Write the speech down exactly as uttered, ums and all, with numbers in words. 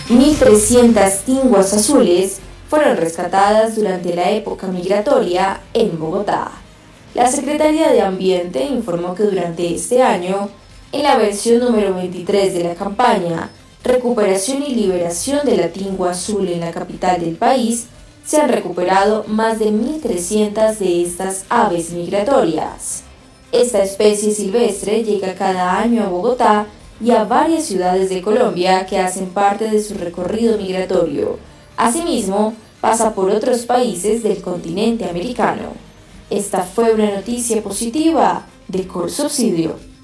mil trescientas tinguas azules fueron rescatadas durante la época migratoria en Bogotá. La Secretaría de Ambiente informó que durante este año, en la versión número veintitrés de la campaña Recuperación y Liberación de la Tingua Azul en la capital del país, se han recuperado más de mil trescientas de estas aves migratorias. Esta especie silvestre llega cada año a Bogotá y a varias ciudades de Colombia que hacen parte de su recorrido migratorio. Asimismo, pasa por otros países del continente americano. Esta fue una noticia positiva de Colsubsidio.